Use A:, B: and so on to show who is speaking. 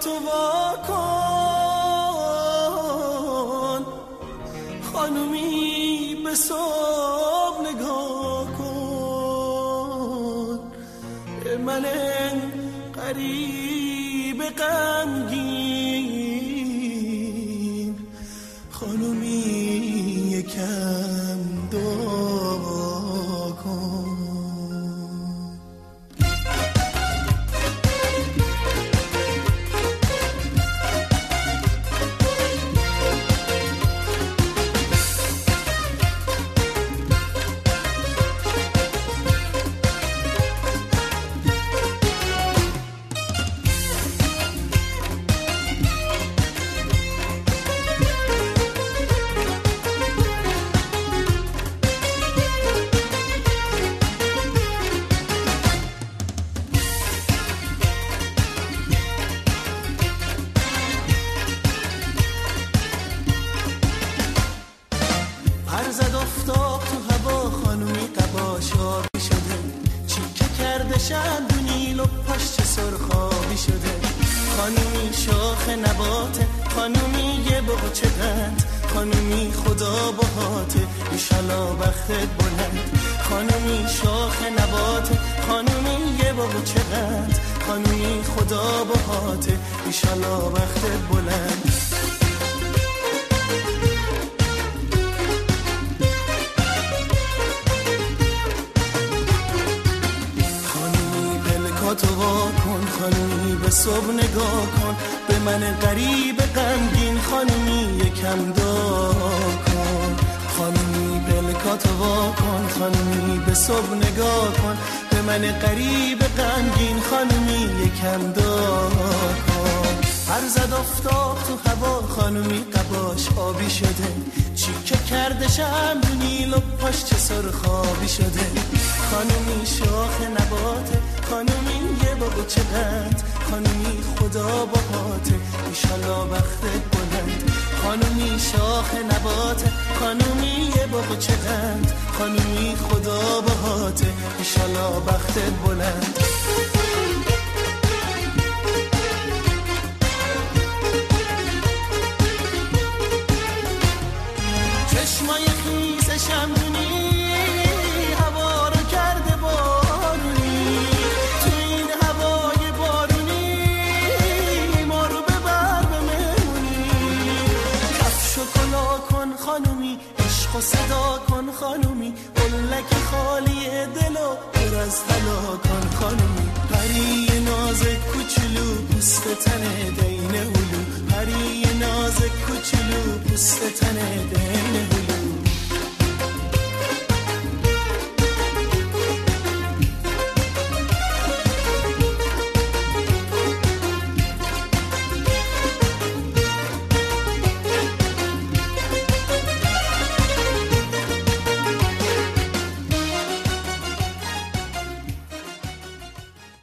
A: تو وا کن، خانومی به صبح نگاه کن، من غریب غمگین، خانومی یکم دعا کن. زد افتاب تو هوا، خانومی قباش آبی شده، چیکه کرده شندونیل و پاش چه سرخابی شده. خانومی شاخ نباته، خانومی یه بغچه قند، خانومی خدا بهاته ایشالا بختت بلند. خانومی شاخ نباته، خانومی یه بغچه قند، خانومی خدا بهاته ایشالا بختت بلند. تو وا کن، خانومی به صبح نگاه کن، به من غریب غمگین، خانومی یکم دعا کن. خانومی پلکاتو وا کن، خانومی به صبح نگاه کن، به من غریب غمگین، خانومی یکم دعا کن. هر زد افتاب تو هوا، خانومی قباش آبی شده، چیکه کرده شمدونیل و پاش چه سرخابی شده. خانومی شاخ نباته، خانومی یه بغچه قند، خانومی خدا بهاته ایشالا بختت بلند. خانومی شاخ نباته، خانومی یه بغچه قند، خانومی خدا بهاته ایشالا بختت بلند. چشمای خیس شمدونی هوا رو کرده بارونی، تو این هوای بارونی ما رو ببر به مهمونی. کفش و کلا کن خانومی، عشق و صدا کن خانومی، قلک خالی دل و پر از حلا کن خانومی. پری ناز کوچولو پوست تنه دین هلو، پری ناز کوچولو پوست تنه دین